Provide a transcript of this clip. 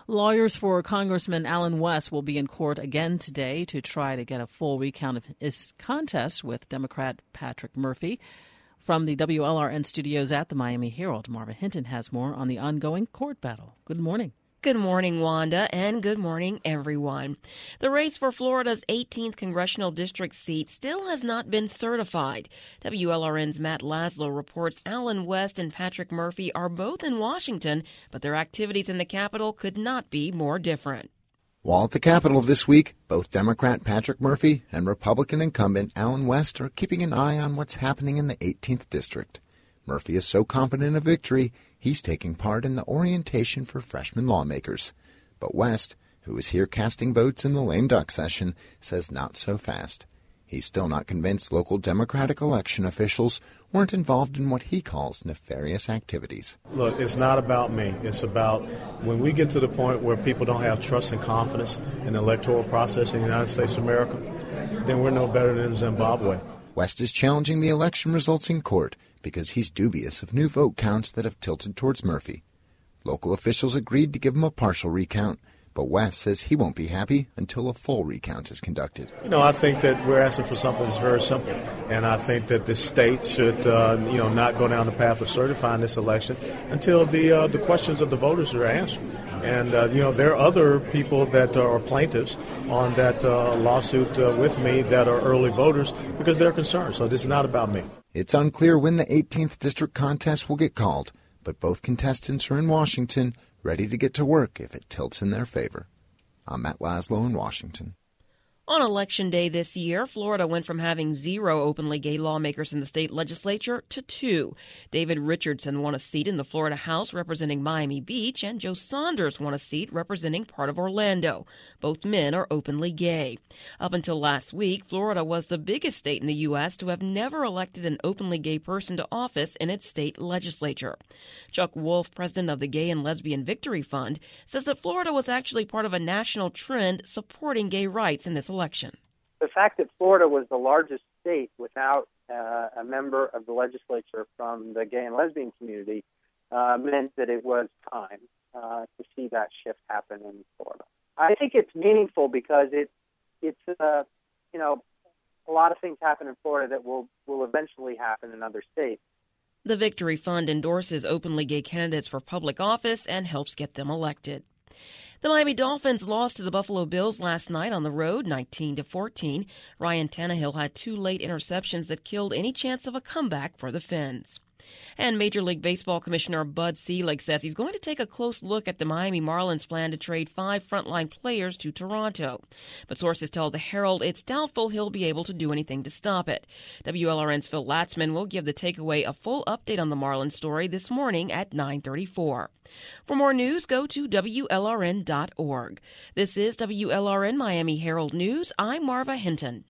Lawyers for Congressman Allen West will be in court again today to try to get a full recount of his contest with Democrat Patrick Murphy. From the WLRN studios at the Miami Herald, Marva Hinton has more on the ongoing court battle. Good morning. Good morning, Wanda, and good morning, everyone. The race for Florida's 18th congressional district seat still has not been certified. WLRN's Matt Laszlo reports Allen West and Patrick Murphy are both in Washington, but their activities in the Capitol could not be more different. While at the Capitol this week, both Democrat Patrick Murphy and Republican incumbent Allen West are keeping an eye on what's happening in the 18th district. Murphy is so confident of victory, he's taking part in the orientation for freshman lawmakers. But West, who is here casting votes in the lame duck session, says not so fast. He's still not convinced local Democratic election officials weren't involved in what he calls nefarious activities. Look, it's not about me. It's about when we get to the point where people don't have trust and confidence in the electoral process in the United States of America, then we're no better than Zimbabwe. West is challenging the election results in court because he's dubious of new vote counts that have tilted towards Murphy. Local officials agreed to give him a partial recount, but West says he won't be happy until a full recount is conducted. I think that we're asking for something that's very simple, and I think that the state should, not go down the path of certifying this election until the questions of the voters are answered. And, there are other people that are plaintiffs on that lawsuit with me that are early voters because they're concerned. So this is not about me. It's unclear when the 18th district contest will get called, but both contestants are in Washington, ready to get to work if it tilts in their favor. I'm Matt Laszlo in Washington. On Election Day this year, Florida went from having 0 openly gay lawmakers in the state legislature to 2. David Richardson won a seat in the Florida House representing Miami Beach, and Joe Saunders won a seat representing part of Orlando. Both men are openly gay. Up until last week, Florida was the biggest state in the U.S. to have never elected an openly gay person to office in its state legislature. Chuck Wolf, president of the Gay and Lesbian Victory Fund, says that Florida was actually part of a national trend supporting gay rights in this election. The fact that Florida was the largest state without a member of the legislature from the gay and lesbian community meant that it was time to see that shift happen in Florida. I think it's meaningful because it's a lot of things happen in Florida that will eventually happen in other states. The Victory Fund endorses openly gay candidates for public office and helps get them elected. The Miami Dolphins lost to the Buffalo Bills last night on the road, 19-14. Ryan Tannehill had 2 late interceptions that killed any chance of a comeback for the Fins. And Major League Baseball Commissioner Bud Selig says he's going to take a close look at the Miami Marlins' plan to trade 5 frontline players to Toronto. But sources tell the Herald it's doubtful he'll be able to do anything to stop it. WLRN's Phil Latzman will give the takeaway a full update on the Marlins story this morning at 9:34. For more news, go to WLRN.org. This is WLRN Miami Herald News. I'm Marva Hinton.